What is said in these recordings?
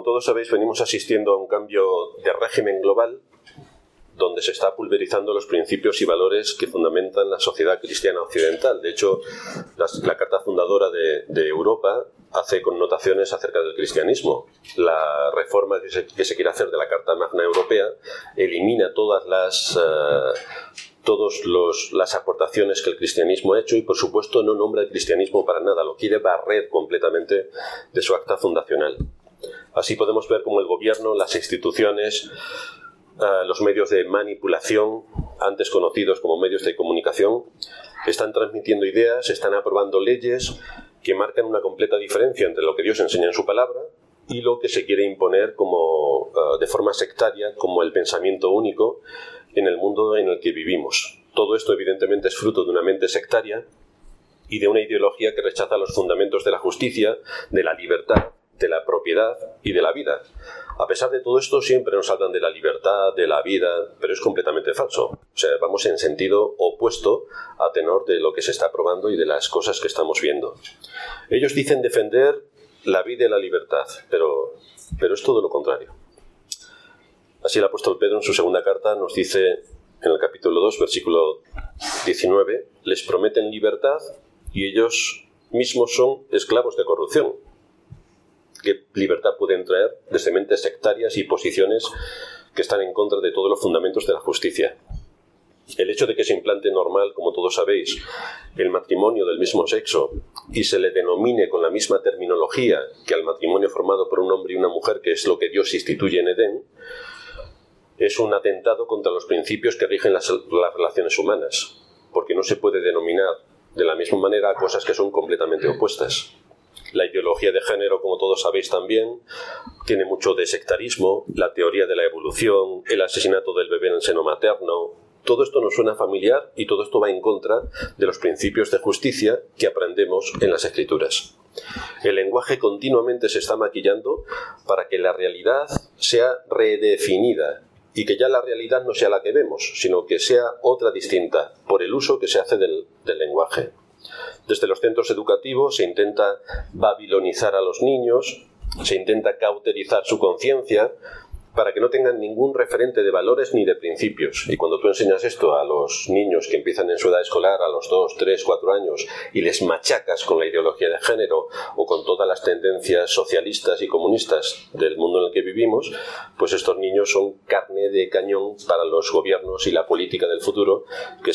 todos sabéis, venimos asistiendo a un cambio de régimen global donde se está pulverizando los principios y valores que fundamentan la sociedad cristiana occidental. De hecho, la Carta Fundadora de Europa hace connotaciones acerca del cristianismo. La reforma que se quiere hacer de la Carta Magna Europea elimina todas las aportaciones que el cristianismo ha hecho y, por supuesto, no nombra el cristianismo para nada, lo quiere barrer completamente de su acta fundacional. Así podemos ver cómo el gobierno, las instituciones, los medios de manipulación, antes conocidos como medios de comunicación, están transmitiendo ideas, están aprobando leyes que marcan una completa diferencia entre lo que Dios enseña en su palabra y lo que se quiere imponer como, de forma sectaria, como el pensamiento único en el mundo en el que vivimos. Todo esto evidentemente es fruto de una mente sectaria y de una ideología que rechaza los fundamentos de la justicia, de la libertad, de la propiedad y de la vida. A pesar de todo esto, siempre nos hablan de la libertad, de la vida, pero es completamente falso. O sea, vamos en sentido opuesto a tenor de lo que se está aprobando y de las cosas que estamos viendo. Ellos dicen defender la vida y la libertad, pero es todo lo contrario. Así el apóstol Pedro en su segunda carta nos dice, en el capítulo 2, versículo 19, les prometen libertad y ellos mismos son esclavos de corrupción. ¿Qué libertad pueden traer desde mentes sectarias y posiciones que están en contra de todos los fundamentos de la justicia? El hecho de que se implante normal, como todos sabéis, el matrimonio del mismo sexo y se le denomine con la misma terminología que al matrimonio formado por un hombre y una mujer, que es lo que Dios instituye en Edén, es un atentado contra los principios que rigen las relaciones humanas, porque no se puede denominar de la misma manera cosas que son completamente opuestas. La ideología de género, como todos sabéis también, tiene mucho de sectarismo, la teoría de la evolución, el asesinato del bebé en el seno materno. Todo esto nos suena familiar y todo esto va en contra de los principios de justicia que aprendemos en las Escrituras. El lenguaje continuamente se está maquillando para que la realidad sea redefinida y que ya la realidad no sea la que vemos, sino que sea otra distinta por el uso que se hace del lenguaje. Desde los centros educativos se intenta babilonizar a los niños, se intenta cauterizar su conciencia para que no tengan ningún referente de valores ni de principios. Y cuando tú enseñas esto a los niños que empiezan en su edad escolar, a los 2, 3, 4 años, y les machacas con la ideología de género o con todas las tendencias socialistas y comunistas del mundo en el que vivimos, pues estos niños son carne de cañón para los gobiernos y la política del futuro, que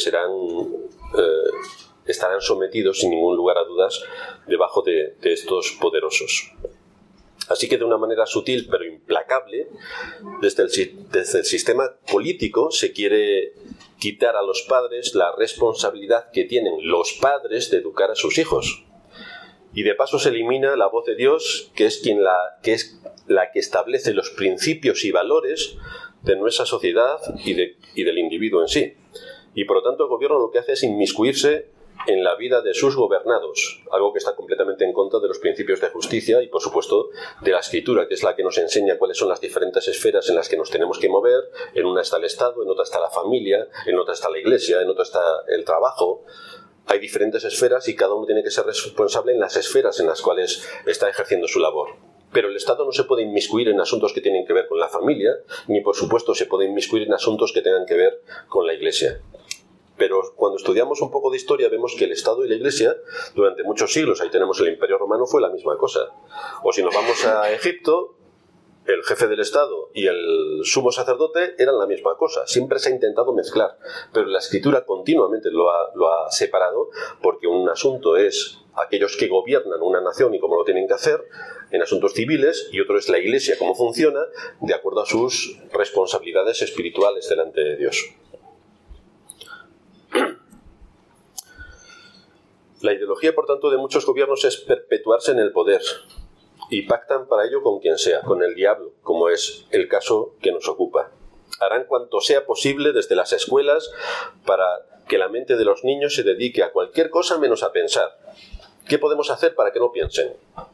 estarán sometidos, sin ningún lugar a dudas, debajo de estos poderosos. Así que de una manera sutil pero implacable, desde el sistema político se quiere quitar a los padres la responsabilidad que tienen los padres de educar a sus hijos. Y de paso se elimina la voz de Dios, que es la que establece los principios y valores de nuestra sociedad y del individuo en sí. Y por lo tanto el gobierno lo que hace es inmiscuirse en la vida de sus gobernados, algo que está completamente en contra de los principios de justicia y, por supuesto, de la Escritura, que es la que nos enseña cuáles son las diferentes esferas en las que nos tenemos que mover. En una está el Estado, en otra está la familia, en otra está la Iglesia, en otra está el trabajo. Hay diferentes esferas y cada uno tiene que ser responsable en las esferas en las cuales está ejerciendo su labor. Pero el Estado no se puede inmiscuir en asuntos que tienen que ver con la familia, ni, por supuesto, se puede inmiscuir en asuntos que tengan que ver con la Iglesia. Pero cuando estudiamos un poco de historia vemos que el Estado y la Iglesia durante muchos siglos, ahí tenemos el Imperio Romano, fue la misma cosa. O si nos vamos a Egipto, el jefe del Estado y el sumo sacerdote eran la misma cosa. Siempre se ha intentado mezclar, pero la Escritura continuamente lo ha separado, porque un asunto es aquellos que gobiernan una nación y cómo lo tienen que hacer en asuntos civiles, y otro es la Iglesia, cómo funciona de acuerdo a sus responsabilidades espirituales delante de Dios. La ideología, por tanto, de muchos gobiernos es perpetuarse en el poder y pactan para ello con quien sea, con el diablo, como es el caso que nos ocupa. Harán cuanto sea posible desde las escuelas para que la mente de los niños se dedique a cualquier cosa menos a pensar. ¿Qué podemos hacer para que no piensen?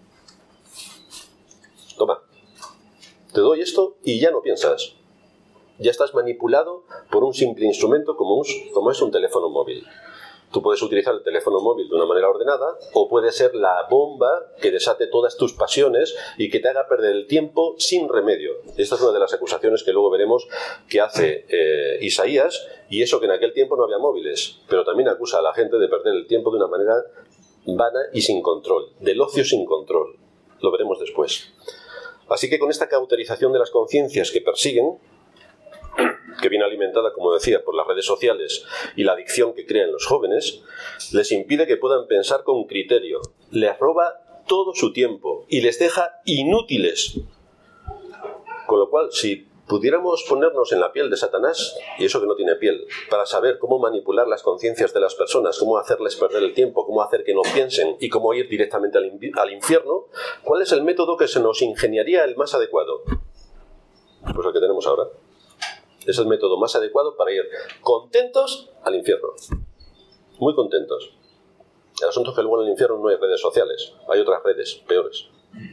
Toma, te doy esto y ya no piensas. Ya estás manipulado por un simple instrumento como es un teléfono móvil. Tú puedes utilizar el teléfono móvil de una manera ordenada, o puede ser la bomba que desate todas tus pasiones y que te haga perder el tiempo sin remedio. Esta es una de las acusaciones que luego veremos que hace Isaías, y eso que en aquel tiempo no había móviles, pero también acusa a la gente de perder el tiempo de una manera vana y sin control, del ocio sin control. Lo veremos después. Así que con esta cauterización de las conciencias que persiguen, que viene alimentada, como decía, por las redes sociales y la adicción que crean los jóvenes, les impide que puedan pensar con criterio, les roba todo su tiempo y les deja inútiles. Con lo cual, si pudiéramos ponernos en la piel de Satanás, y eso que no tiene piel, para saber cómo manipular las conciencias de las personas, cómo hacerles perder el tiempo, cómo hacer que no piensen y cómo ir directamente al infierno, ¿cuál es el método que se nos ingeniaría el más adecuado? Pues el que tenemos ahora. Es el método más adecuado para ir contentos al infierno. Muy contentos. El asunto es que luego en el infierno no hay redes sociales. Hay otras redes peores.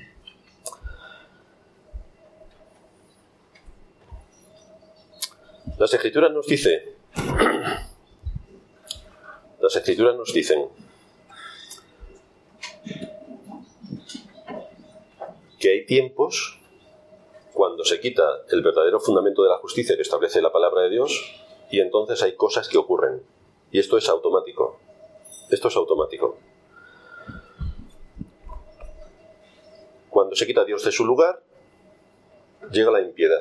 Las Escrituras nos dicen que hay tiempos cuando se quita el verdadero fundamento de la justicia que establece la palabra de Dios, y entonces hay cosas que ocurren. Y esto es automático. Esto es automático. Cuando se quita a Dios de su lugar, llega la impiedad.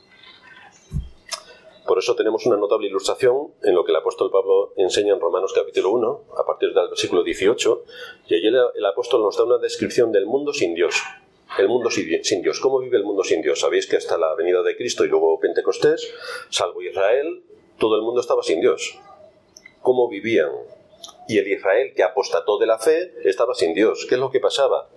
Por eso tenemos una notable ilustración en lo que el apóstol Pablo enseña en Romanos capítulo 1, a partir del versículo 18, y allí el apóstol nos da una descripción del mundo sin Dios. El mundo sin Dios. ¿Cómo vive el mundo sin Dios? Sabéis que hasta la venida de Cristo y luego Pentecostés, salvo Israel, todo el mundo estaba sin Dios. ¿Cómo vivían? Y el Israel que apostató de la fe estaba sin Dios. ¿Qué es lo que pasaba?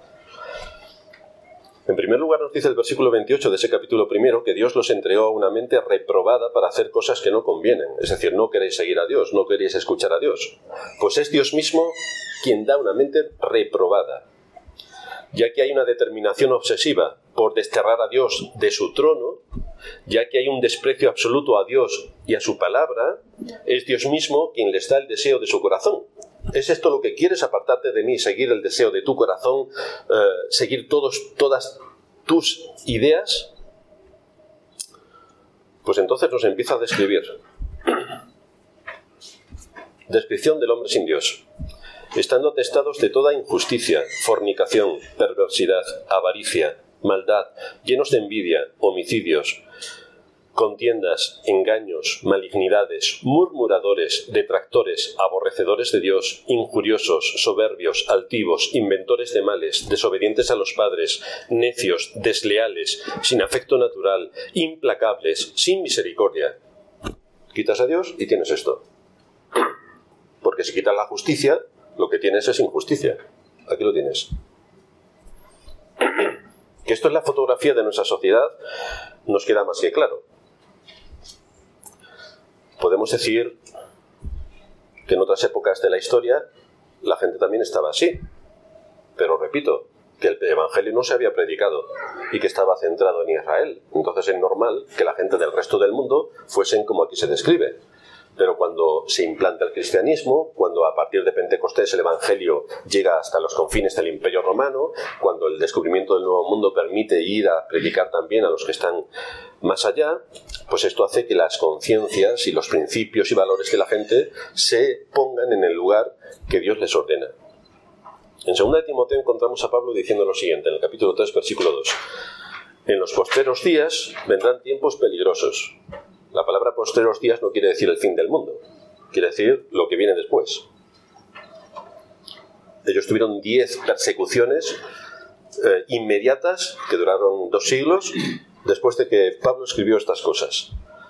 En primer lugar nos dice el versículo 28 de ese capítulo primero que Dios los entregó a una mente reprobada para hacer cosas que no convienen. Es decir, no queréis seguir a Dios, no queréis escuchar a Dios. Pues es Dios mismo quien da una mente reprobada. Ya que hay una determinación obsesiva por desterrar a Dios de su trono, ya que hay un desprecio absoluto a Dios y a su palabra, es Dios mismo quien les da el deseo de su corazón. ¿Es esto lo que quieres? Apartarte de mí, seguir el deseo de tu corazón, seguir todas tus ideas. Pues entonces nos empieza a describir. Descripción del hombre sin Dios. Estando atestados de toda injusticia, fornicación, perversidad, avaricia, maldad, llenos de envidia, homicidios, contiendas, engaños, malignidades, murmuradores, detractores, aborrecedores de Dios, injuriosos, soberbios, altivos, inventores de males, desobedientes a los padres, necios, desleales, sin afecto natural, implacables, sin misericordia. Quitas a Dios y tienes esto. Porque si quitas la justicia, lo que tienes es injusticia. Aquí lo tienes. Que esto es la fotografía de nuestra sociedad, nos queda más que claro. Podemos decir que en otras épocas de la historia la gente también estaba así. Pero repito, que el Evangelio no se había predicado y que estaba centrado en Israel. Entonces es normal que la gente del resto del mundo fuesen como aquí se describe. Pero cuando se implanta el cristianismo, cuando a partir de Pentecostés el Evangelio llega hasta los confines del Imperio Romano, cuando el descubrimiento del Nuevo Mundo permite ir a predicar también a los que están más allá, pues esto hace que las conciencias y los principios y valores de la gente se pongan en el lugar que Dios les ordena. En 2 de Timoteo encontramos a Pablo diciendo lo siguiente, en el capítulo 3, versículo 2. En los postreros días vendrán tiempos peligrosos. La palabra postreros días no quiere decir el fin del mundo, quiere decir lo que viene después. Ellos tuvieron 10 persecuciones inmediatas que duraron 2 siglos después de que Pablo escribió estas cosas.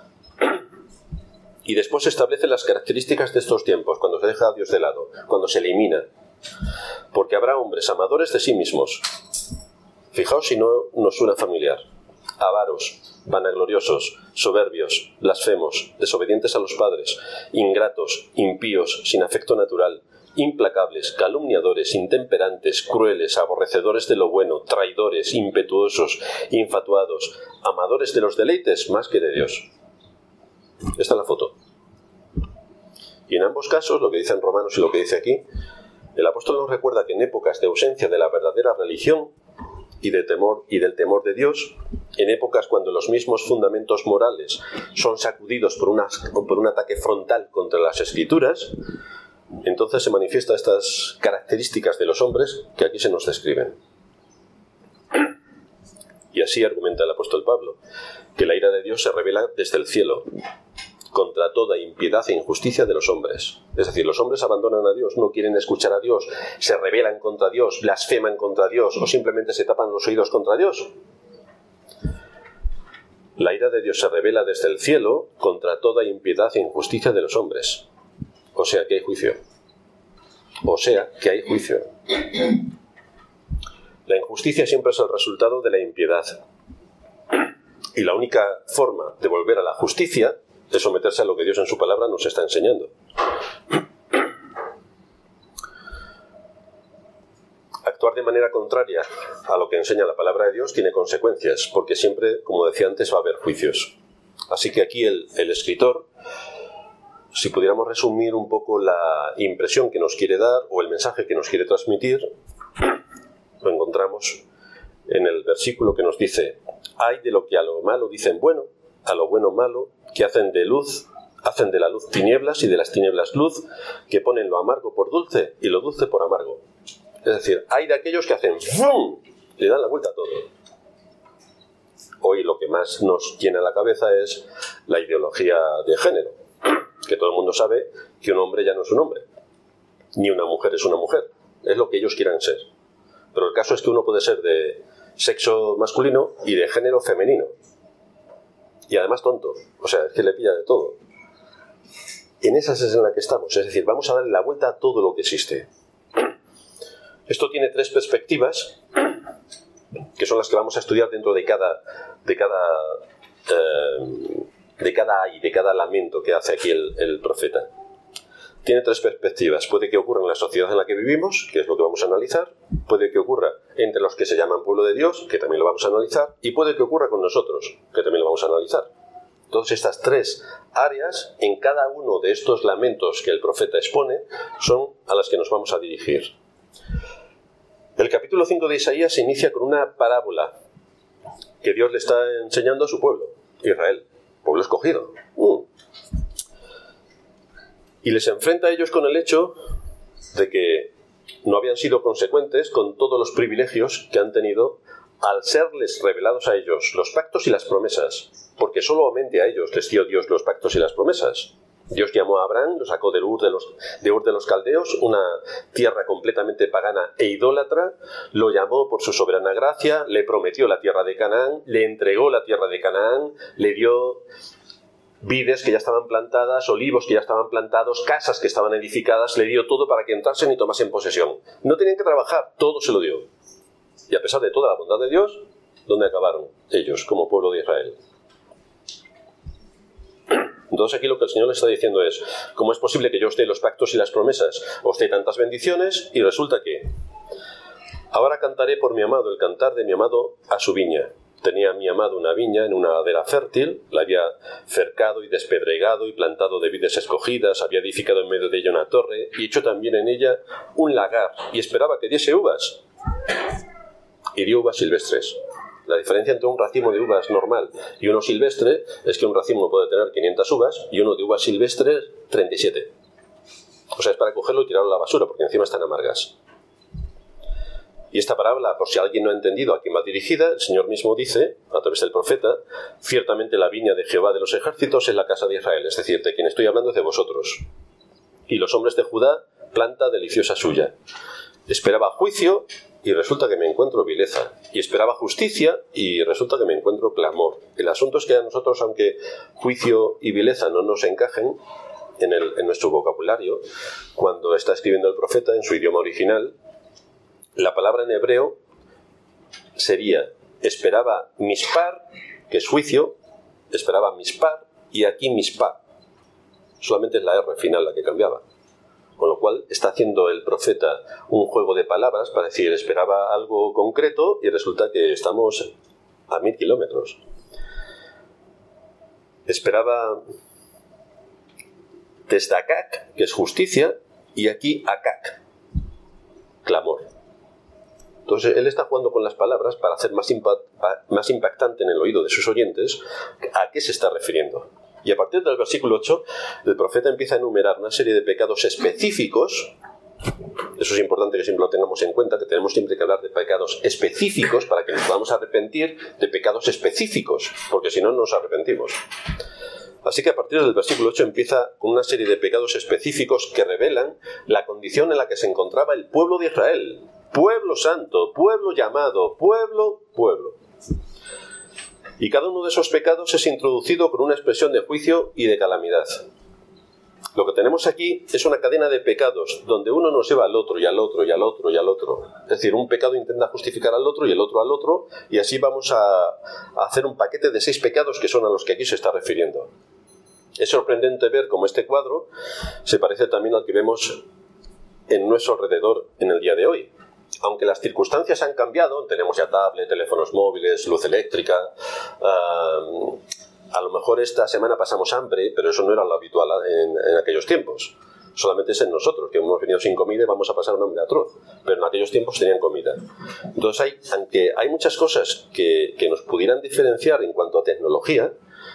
Y después se establecen las características de estos tiempos, cuando se deja a Dios de lado, cuando se elimina. Porque habrá hombres amadores de sí mismos. Fijaos si no nos suena familiar. Avaros, vanagloriosos, soberbios, blasfemos, desobedientes a los padres, ingratos, impíos, sin afecto natural, implacables, calumniadores, intemperantes, crueles, aborrecedores de lo bueno, traidores, impetuosos, infatuados, amadores de los deleites más que de Dios. Esta es la foto. Y en ambos casos, lo que dice en Romanos y lo que dice aquí, el apóstol nos recuerda que en épocas de ausencia de la verdadera religión y del temor de Dios, en épocas cuando los mismos fundamentos morales son sacudidos por un ataque frontal contra las Escrituras, entonces se manifiestan estas características de los hombres que aquí se nos describen. Y así argumenta el apóstol Pablo, que la ira de Dios se revela desde el cielo, contra toda impiedad e injusticia de los hombres. Es decir, los hombres abandonan a Dios, no quieren escuchar a Dios, se rebelan contra Dios, blasfeman contra Dios o simplemente se tapan los oídos contra Dios. La ira de Dios se revela desde el cielo contra toda impiedad e injusticia de los hombres. O sea que hay juicio. O sea que hay juicio. La injusticia siempre es el resultado de la impiedad. Y la única forma de volver a la justicia es someterse a lo que Dios en su palabra nos está enseñando. Actuar de manera contraria a lo que enseña la palabra de Dios tiene consecuencias, porque siempre, como decía antes, va a haber juicios. Así que aquí el escritor, si pudiéramos resumir un poco la impresión que nos quiere dar o el mensaje que nos quiere transmitir, lo encontramos en el versículo que nos dice: «Ay de lo que a lo malo dicen bueno, a lo bueno malo, que hacen de la luz tinieblas y de las tinieblas luz, que ponen lo amargo por dulce y lo dulce por amargo». Es decir, hay de aquellos que hacen ¡fum!, le dan la vuelta a todo. Hoy lo que más nos llena la cabeza es la ideología de género, que todo el mundo sabe que un hombre ya no es un hombre, ni una mujer es una mujer, es lo que ellos quieran ser. Pero el caso es que uno puede ser de sexo masculino y de género femenino. Y además tonto, o sea, es que le pilla de todo. En esas es en la que estamos, es decir, vamos a darle la vuelta a todo lo que existe. Esto tiene tres perspectivas, que son las que vamos a estudiar dentro de cada lamento que hace aquí el profeta. Tiene tres perspectivas. Puede que ocurra en la sociedad en la que vivimos, que es lo que vamos a analizar. Puede que ocurra entre los que se llaman pueblo de Dios, que también lo vamos a analizar. Y puede que ocurra con nosotros, que también lo vamos a analizar. Todas estas tres áreas, en cada uno de estos lamentos que el profeta expone, son a las que nos vamos a dirigir. El capítulo 5 de Isaías se inicia con una parábola que Dios le está enseñando a su pueblo, Israel, pueblo escogido. Y les enfrenta a ellos con el hecho de que no habían sido consecuentes con todos los privilegios que han tenido al serles revelados a ellos los pactos y las promesas, porque solamente a ellos les dio Dios los pactos y las promesas. Dios llamó a Abraham, lo sacó de Ur de los Caldeos, una tierra completamente pagana e idólatra, lo llamó por su soberana gracia, le prometió la tierra de Canaán, le entregó la tierra de Canaán, le dio vides que ya estaban plantadas, olivos que ya estaban plantados, casas que estaban edificadas, le dio todo para que entrasen y tomasen posesión. No tenían que trabajar, todo se lo dio. Y a pesar de toda la bondad de Dios, ¿dónde acabaron ellos como pueblo de Israel? Entonces aquí lo que el Señor le está diciendo es: ¿cómo es posible que yo os dé los pactos y las promesas, os dé tantas bendiciones, y resulta que ahora cantaré por mi amado el cantar de mi amado a su viña? Tenía mi amado una viña en una ladera fértil, la había cercado y despedregado y plantado de vides escogidas, había edificado en medio de ella una torre y hecho también en ella un lagar, y esperaba que diese uvas. Y dio uvas silvestres. La diferencia entre un racimo de uvas normal y uno silvestre es que un racimo puede tener 500 uvas y uno de uvas silvestres 37. O sea, es para cogerlo y tirarlo a la basura, porque encima están amargas. Y esta parábola, por si alguien no ha entendido a quién va dirigida, el Señor mismo dice, a través del profeta: ciertamente la viña de Jehová de los ejércitos es la casa de Israel, es decir, de quien estoy hablando es de vosotros. Y los hombres de Judá, planta deliciosa suya. Esperaba juicio y resulta que me encuentro vileza. Y esperaba justicia y resulta que me encuentro clamor. El asunto es que a nosotros, aunque juicio y vileza no nos encajen en nuestro vocabulario, cuando está escribiendo el profeta en su idioma original, la palabra en hebreo sería: esperaba mispar, que es juicio, esperaba mispar, y aquí mispar. Solamente es la R final la que cambiaba. Con lo cual está haciendo el profeta un juego de palabras para decir: esperaba algo concreto y resulta que estamos a 1000 kilómetros. Testacac, que es justicia, y aquí acac, clamor. Entonces él está jugando con las palabras para hacer más impactante en el oído de sus oyentes a qué se está refiriendo. Y a partir del versículo 8, el profeta empieza a enumerar una serie de pecados específicos. Eso es importante que siempre lo tengamos en cuenta, que tenemos siempre que hablar de pecados específicos para que nos podamos arrepentir de pecados específicos, porque si no, no nos arrepentimos. Así que a partir del versículo 8 empieza con una serie de pecados específicos que revelan la condición en la que se encontraba el pueblo de Israel. Pueblo santo, pueblo llamado, pueblo. Y cada uno de esos pecados es introducido con una expresión de juicio y de calamidad. Lo que tenemos aquí es una cadena de pecados donde uno nos lleva al otro y al otro y al otro y al otro. Es decir, un pecado intenta justificar al otro y el otro al otro, y así vamos a hacer un paquete de 6 pecados que son a los que aquí se está refiriendo. Es sorprendente ver cómo este cuadro se parece también al que vemos en nuestro alrededor en el día de hoy. Aunque las circunstancias han cambiado, tenemos ya tablet, teléfonos móviles, luz eléctrica, a lo mejor esta semana pasamos hambre, pero eso no era lo habitual en aquellos tiempos. Solamente es en nosotros, que hemos venido sin comida y vamos a pasar un hambre atroz. Pero en aquellos tiempos tenían comida. Entonces, aunque hay muchas cosas que nos pudieran diferenciar en cuanto a tecnología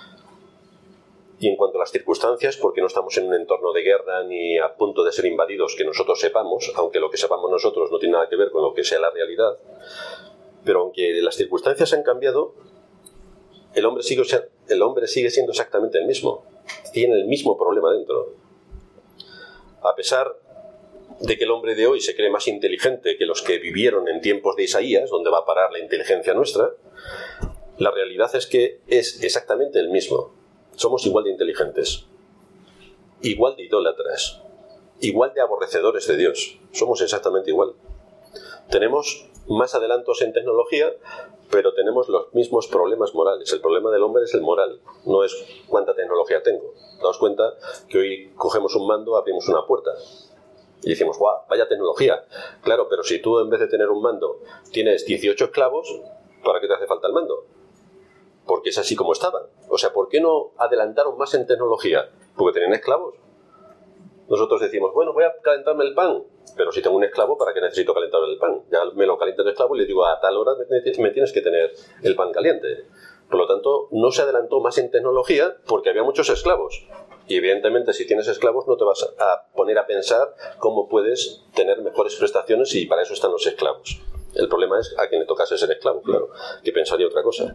y en cuanto a las circunstancias, porque no estamos en un entorno de guerra ni a punto de ser invadidos que nosotros sepamos, aunque lo que sepamos nosotros no tiene nada que ver con lo que sea la realidad, pero aunque las circunstancias han cambiado, el hombre sigue siendo exactamente el mismo. Tiene el mismo problema dentro. A pesar de que el hombre de hoy se cree más inteligente que los que vivieron en tiempos de Isaías, donde va a parar la inteligencia nuestra, la realidad es que es exactamente el mismo. Somos igual de inteligentes, igual de idólatras, igual de aborrecedores de Dios. Somos exactamente igual. Tenemos más adelantos en tecnología, pero tenemos los mismos problemas morales. El problema del hombre es el moral, no es cuánta tecnología tengo. Daos cuenta que hoy cogemos un mando, abrimos una puerta y decimos, ¡guau! Vaya tecnología. Claro, pero si tú en vez de tener un mando tienes 18 esclavos, ¿para qué te hace falta el mando? Porque es así como estaban. O sea, ¿por qué no adelantaron más en tecnología? Porque tenían esclavos. Nosotros decimos, bueno, voy a calentarme el pan, pero si tengo un esclavo, ¿para qué necesito calentarme el pan? Ya me lo calienta el esclavo y le digo, a tal hora me tienes que tener el pan caliente. Por lo tanto, no se adelantó más en tecnología porque había muchos esclavos. Y evidentemente, si tienes esclavos, no te vas a poner a pensar cómo puedes tener mejores prestaciones y para eso están los esclavos. El problema es a quien le tocase ser esclavo, claro, que pensaría otra cosa.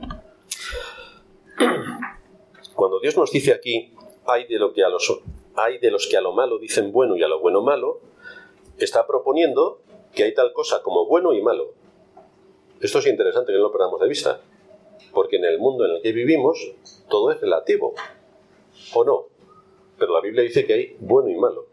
Cuando Dios nos dice aquí, hay de los que a lo malo dicen bueno y a lo bueno malo, está proponiendo que hay tal cosa como bueno y malo. Esto es interesante que no lo perdamos de vista, porque en el mundo en el que vivimos todo es relativo, ¿o no? Pero la Biblia dice que hay bueno y malo.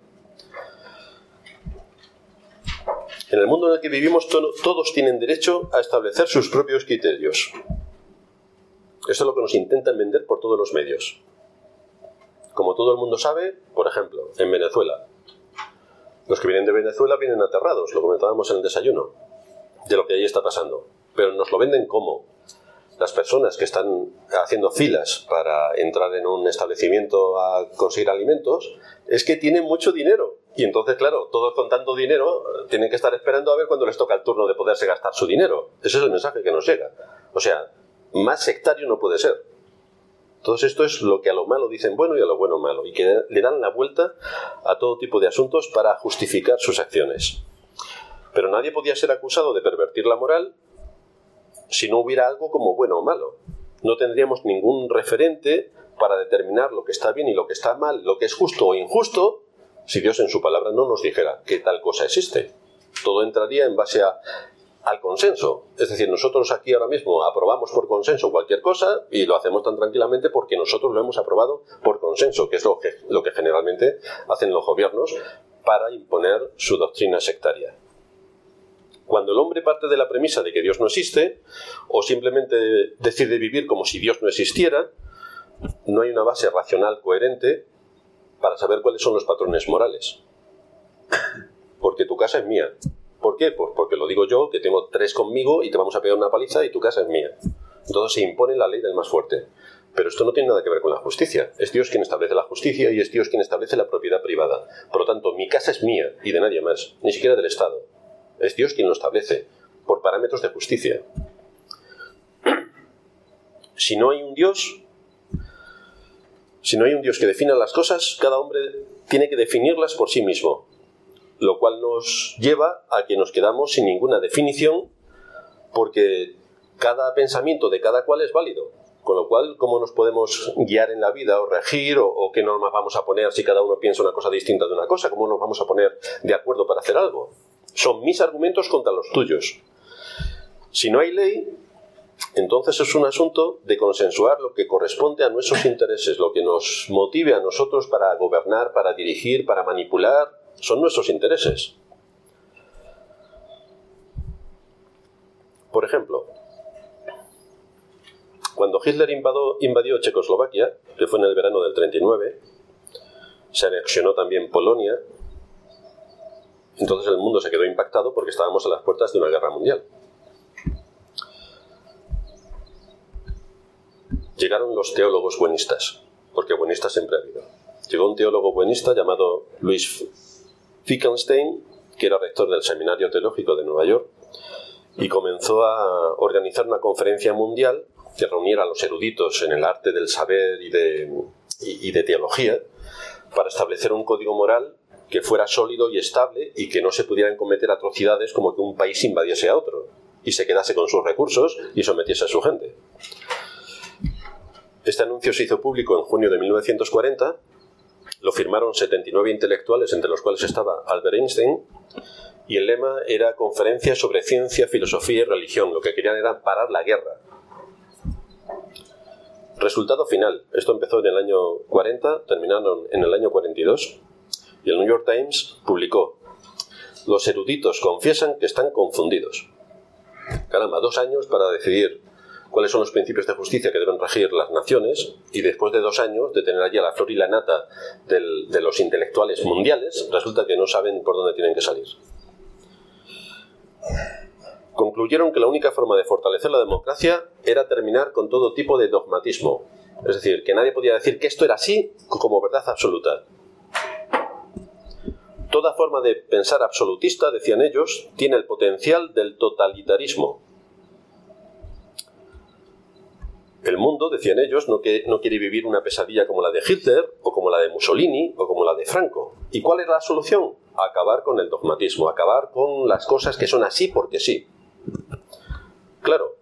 En el mundo en el que vivimos todos tienen derecho a establecer sus propios criterios. Eso es lo que nos intentan vender por todos los medios. Como todo el mundo sabe, por ejemplo, en Venezuela. Los que vienen de Venezuela vienen aterrados, lo comentábamos en el desayuno, de lo que ahí está pasando. Pero nos lo venden como las personas que están haciendo filas para entrar en un establecimiento a conseguir alimentos, es que tienen mucho dinero. Y entonces, claro, todos con tanto dinero tienen que estar esperando a ver cuándo les toca el turno de poderse gastar su dinero. Ese es el mensaje que nos llega. O sea, más sectario no puede ser. Todo esto es lo que a lo malo dicen bueno y a lo bueno malo, y que le dan la vuelta a todo tipo de asuntos para justificar sus acciones. Pero nadie podía ser acusado de pervertir la moral si no hubiera algo como bueno o malo. No tendríamos ningún referente para determinar lo que está bien y lo que está mal, lo que es justo o injusto, si Dios en su palabra no nos dijera que tal cosa existe. Todo entraría en base al consenso. Es decir, nosotros aquí ahora mismo aprobamos por consenso cualquier cosa y lo hacemos tan tranquilamente porque nosotros lo hemos aprobado por consenso, que es lo que generalmente hacen los gobiernos para imponer su doctrina sectaria. Cuando el hombre parte de la premisa de que Dios no existe, o simplemente decide vivir como si Dios no existiera, no hay una base racional coherente para saber cuáles son los patrones morales. Porque tu casa es mía. ¿Por qué? Pues porque lo digo yo, que tengo 3 conmigo y te vamos a pegar una paliza y tu casa es mía. Entonces se impone la ley del más fuerte. Pero esto no tiene nada que ver con la justicia. Es Dios quien establece la justicia y es Dios quien establece la propiedad privada. Por lo tanto, mi casa es mía y de nadie más, ni siquiera del Estado. Es Dios quien lo establece, por parámetros de justicia. Si no hay un Dios que defina las cosas, cada hombre tiene que definirlas por sí mismo, lo cual nos lleva a que nos quedamos sin ninguna definición, porque cada pensamiento de cada cual es válido. Con lo cual, ¿cómo nos podemos guiar en la vida o regir o qué normas vamos a poner si cada uno piensa una cosa distinta de una cosa? ¿Cómo nos vamos a poner de acuerdo para hacer algo? Son mis argumentos contra los tuyos. Si no hay ley, entonces es un asunto de consensuar lo que corresponde a nuestros intereses, lo que nos motive a nosotros para gobernar, para dirigir, para manipular, son nuestros intereses. Por ejemplo, cuando Hitler invadió Checoslovaquia, que fue en el verano del 39, se anexionó también Polonia, entonces el mundo se quedó impactado porque estábamos a las puertas de una guerra mundial. Llegaron los teólogos buenistas, porque buenistas siempre ha habido. Llegó un teólogo buenista llamado Louis Wittgenstein, que era rector del Seminario Teológico de Nueva York, y comenzó a organizar una conferencia mundial que reuniera a los eruditos en el arte del saber y de teología para establecer un código moral que fuera sólido y estable y que no se pudieran cometer atrocidades como que un país invadiese a otro y se quedase con sus recursos y sometiese a su gente. Este anuncio se hizo público en junio de 1940, lo firmaron 79 intelectuales, entre los cuales estaba Albert Einstein, y el lema era Conferencia sobre ciencia, filosofía y religión. Lo que querían era parar la guerra. Resultado final, esto empezó en el año 40, terminaron en el año 42, y el New York Times publicó: los eruditos confiesan que están confundidos. Caramba, 2 años para decidir cuáles son los principios de justicia que deben regir las naciones, y después de 2 años de tener allí a la flor y la nata de los intelectuales mundiales, resulta que no saben por dónde tienen que salir. Concluyeron que la única forma de fortalecer la democracia era terminar con todo tipo de dogmatismo. Es decir, que nadie podía decir que esto era así como verdad absoluta. Toda forma de pensar absolutista, decían ellos, tiene el potencial del totalitarismo. El mundo, decían ellos, no quiere vivir una pesadilla como la de Hitler, o como la de Mussolini, o como la de Franco. ¿Y cuál era la solución? Acabar con el dogmatismo, acabar con las cosas que son así porque sí. Claro,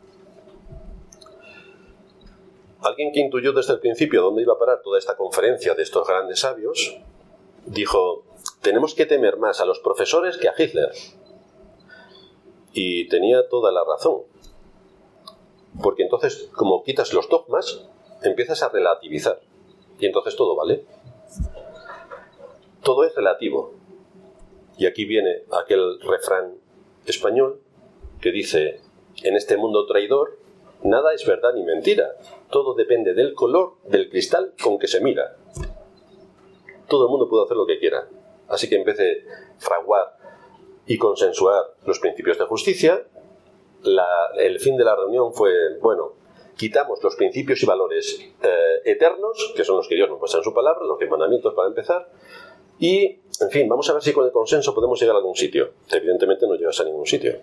alguien que intuyó desde el principio dónde iba a parar toda esta conferencia de estos grandes sabios, dijo: tenemos que temer más a los profesores que a Hitler. Y tenía toda la razón. Porque entonces, como quitas los dogmas, empiezas a relativizar. Y entonces todo vale. Todo es relativo. Y aquí viene aquel refrán español que dice: en este mundo traidor, nada es verdad ni mentira. Todo depende del color del cristal con que se mira. Todo el mundo puede hacer lo que quiera. Así que en vez de fraguar y consensuar los principios de justicia, el fin de la reunión fue: bueno, quitamos los principios y valores eternos, que son los que Dios nos puesta en su palabra, los 10 mandamientos para empezar, y, en fin, vamos a ver si con el consenso podemos llegar a algún sitio. Evidentemente no llegas a ningún sitio.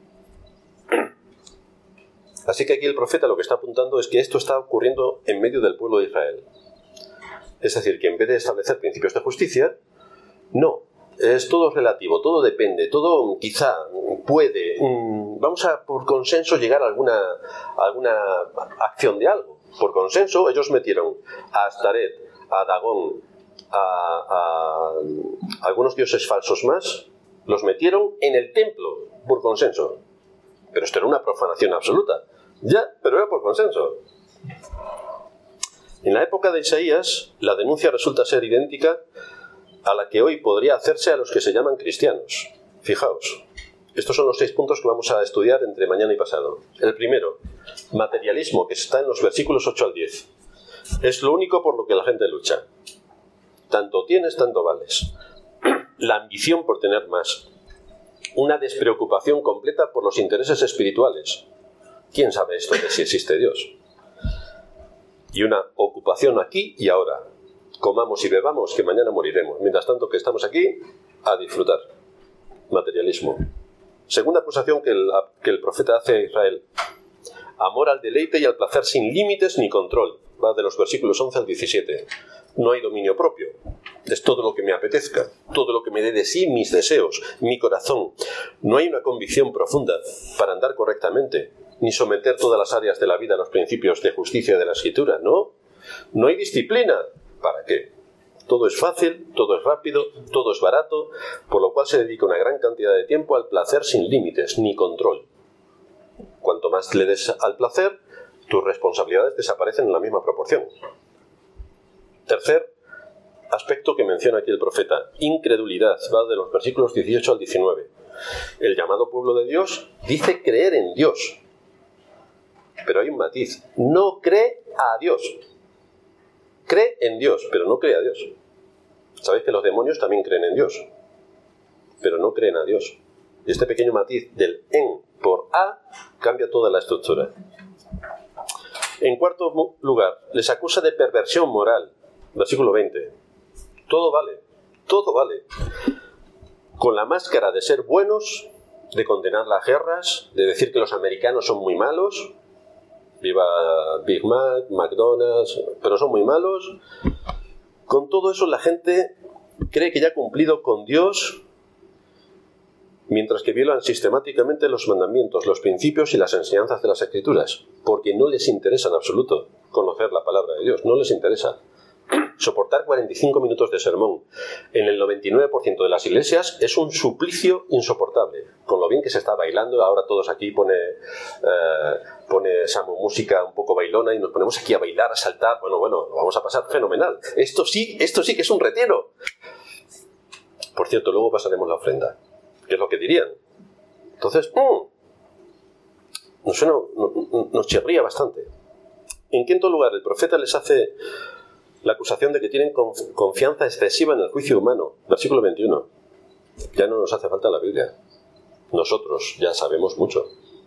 Así que aquí el profeta lo que está apuntando es que esto está ocurriendo en medio del pueblo de Israel. Es decir, que en vez de establecer principios de justicia, no, es todo relativo, todo depende, todo quizá puede. Vamos a, por consenso, llegar a alguna acción de algo. Por consenso, ellos metieron a Astaret, a Dagón, a algunos dioses falsos más, los metieron en el templo, por consenso. Pero esto era una profanación absoluta. Ya, pero era por consenso. En la época de Isaías, la denuncia resulta ser idéntica a la que hoy podría hacerse a los que se llaman cristianos. Fijaos, estos son los 6 puntos que vamos a estudiar entre mañana y pasado. El primero, materialismo, que está en los versículos 8 al 10. Es lo único por lo que la gente lucha. Tanto tienes, tanto vales. La ambición por tener más. Una despreocupación completa por los intereses espirituales. ¿Quién sabe esto de si existe Dios? y una ocupación aquí y ahora. Comamos y bebamos, que mañana moriremos. Mientras tanto que estamos aquí, a disfrutar. Materialismo. Segunda acusación que el profeta hace a Israel. Amor al deleite y al placer sin límites ni control. Va de los versículos 11 al 17. No hay dominio propio. Es todo lo que me apetezca, todo lo que me dé de sí mis deseos, mi corazón. No hay una convicción profunda para andar correctamente, ni someter todas las áreas de la vida a los principios de justicia de la Escritura, ¿no? No hay disciplina. ¿Para qué? Todo es fácil, todo es rápido, todo es barato, por lo cual se dedica una gran cantidad de tiempo al placer sin límites ni control. Cuanto más le des al placer, tus responsabilidades desaparecen en la misma proporción. Tercer aspecto que menciona aquí el profeta, incredulidad, va de los versículos 18 al 19. El llamado pueblo de Dios dice creer en Dios, pero hay un matiz, no cree a Dios. Cree en Dios, pero no cree a Dios. Sabéis que los demonios también creen en Dios, pero no creen a Dios. Y este pequeño matiz del en por a cambia toda la estructura. En cuarto lugar, les acusa de perversión moral. Versículo 20. Todo vale, todo vale. Con la máscara de ser buenos, de condenar las guerras, de decir que los americanos son muy malos, viva Big Mac, McDonald's, pero son muy malos. Con todo eso la gente cree que ya ha cumplido con Dios, mientras que violan sistemáticamente los mandamientos, los principios y las enseñanzas de las Escrituras, porque no les interesa en absoluto conocer la palabra de Dios, no les interesa. Soportar 45 minutos de sermón en el 99% de las iglesias es un suplicio insoportable. Con lo bien que se está bailando, ahora todos aquí pone Samu música un poco bailona y nos ponemos aquí a bailar, a saltar. Bueno, lo vamos a pasar fenomenal. Esto sí que es un retiro. Por cierto, luego pasaremos la ofrenda, que es lo que dirían. Entonces, nos chirría bastante. En quinto lugar, el profeta les hace la acusación de que tienen confianza excesiva en el juicio humano. Versículo 21. Ya no nos hace falta la Biblia. Nosotros ya sabemos mucho.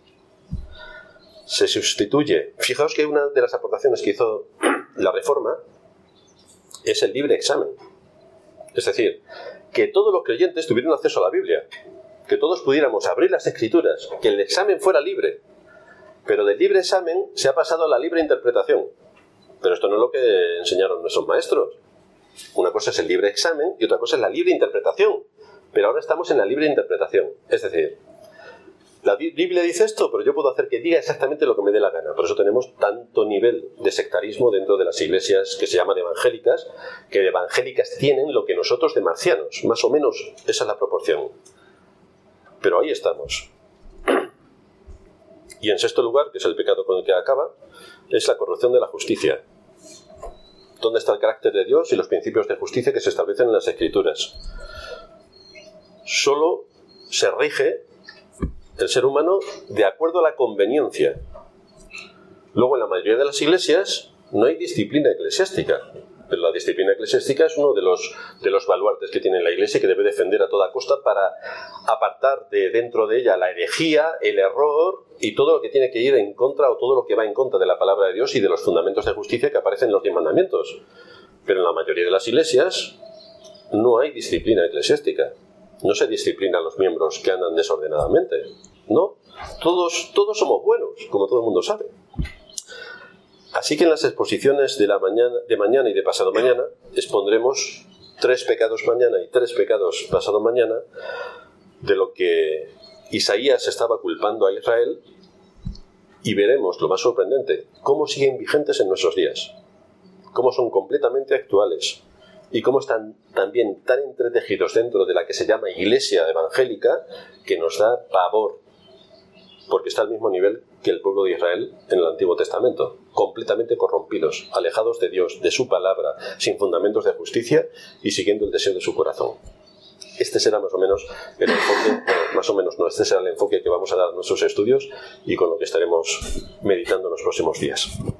Se sustituye. Fijaos que una de las aportaciones que hizo la Reforma es el libre examen. Es decir, que todos los creyentes tuvieran acceso a la Biblia. Que todos pudiéramos abrir las Escrituras. Que el examen fuera libre. Pero del libre examen se ha pasado a la libre interpretación. Pero esto no es lo que enseñaron nuestros maestros. Una cosa es el libre examen y otra cosa es la libre interpretación. Pero ahora estamos en la libre interpretación. Es decir, la Biblia dice esto, pero yo puedo hacer que diga exactamente lo que me dé la gana. Por eso tenemos tanto nivel de sectarismo dentro de las iglesias que se llaman evangélicas, que de evangélicas tienen lo que nosotros de marcianos. Más o menos esa es la proporción. Pero ahí estamos. Y en sexto lugar, que es el pecado con el que acaba, es la corrupción de la justicia. ¿Dónde está el carácter de Dios y los principios de justicia que se establecen en las Escrituras? Solo se rige el ser humano de acuerdo a la conveniencia. Luego, en la mayoría de las iglesias no hay disciplina eclesiástica. Pero la disciplina eclesiástica es uno de los baluartes que tiene la Iglesia y que debe defender a toda costa para apartar de dentro de ella la herejía, el error y todo lo que tiene que ir en contra o todo lo que va en contra de la palabra de Dios y de los fundamentos de justicia que aparecen en los 10 mandamientos. Pero en la mayoría de las iglesias no hay disciplina eclesiástica. No se disciplina a los miembros que andan desordenadamente. No, todos somos buenos, como todo el mundo sabe. Así que en las exposiciones de mañana y de pasado mañana expondremos 3 pecados mañana y 3 pecados pasado mañana de lo que Isaías estaba culpando a Israel y veremos lo más sorprendente, cómo siguen vigentes en nuestros días, cómo son completamente actuales y cómo están también tan entretejidos dentro de la que se llama Iglesia evangélica que nos da pavor, porque está al mismo nivel que el pueblo de Israel en el Antiguo Testamento, completamente corrompidos, alejados de Dios, de su palabra, sin fundamentos de justicia y siguiendo el deseo de su corazón. Este será más o menos el enfoque, más o menos no, este será el enfoque que vamos a dar a nuestros estudios y con lo que estaremos meditando en los próximos días.